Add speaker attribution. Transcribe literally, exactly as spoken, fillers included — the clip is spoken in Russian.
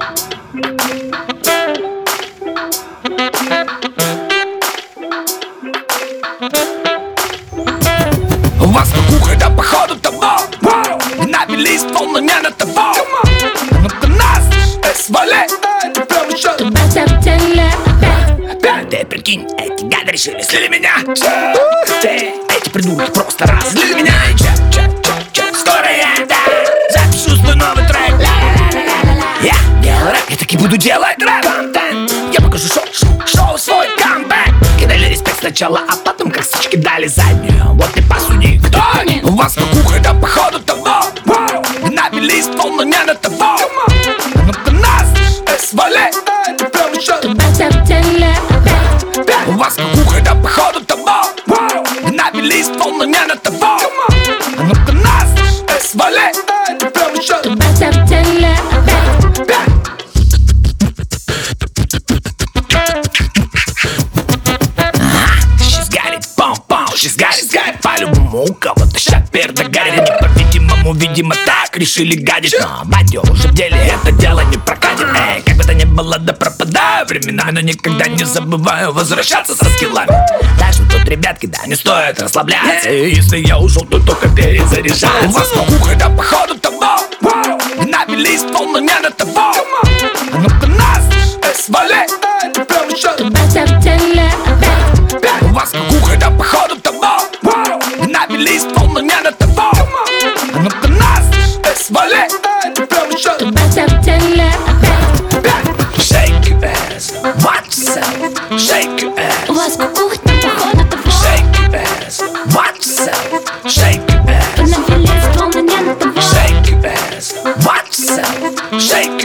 Speaker 1: У вас кукуха, да походу того. Набились полно не на того. Ну-ка нас, свали. Ты прям еще опять. Ты прикинь, эти гады решили слили меня. Ты, эти придурки просто разлили меня. Скоро я, да, запишу свой новый трек. Я делаю рэп, я таки буду делать рэп. Я покажу шоу, шоу, шоу, свой камбэк. Кидали респект сначала, а потом как сучки дали заднюю. Вот и посуди, кто они? У вас кукуха, да походу того. Набились полно не на того. Ну-ка нас, свали. Ты прям еще у вас кукуха, да походу того. Набились полно не на того. Ну-ка нас, свали. Ты прям еще She's got it, got по-любому у кого-то щас перда горит. Не по-видимому, видимо, так решили гадить. Но, батё, уже в деле это дело не прокатит. Эй, как бы то ни было, да пропадаю временами, но никогда не забываю возвращаться со скиллами. Так что тут, ребятки, да, не стоит расслабляться. И если я ушел, то только перезаряжаться. У вас кукуха, да походу того. Набились полно не на того. А ну-ка нас, свали. Ты прям еще у вас кукуха, да походу того. Набились полно не на того. А ну-ка нас, свали. Ты прям еще shake your ass, watch yourself. Shake your ass.
Speaker 2: У вас кукуха, да походу того.
Speaker 1: Shake your ass, watch yourself. Shake your ass.
Speaker 2: Набились полно не на того.
Speaker 1: Shake your ass, watch yourself. Shake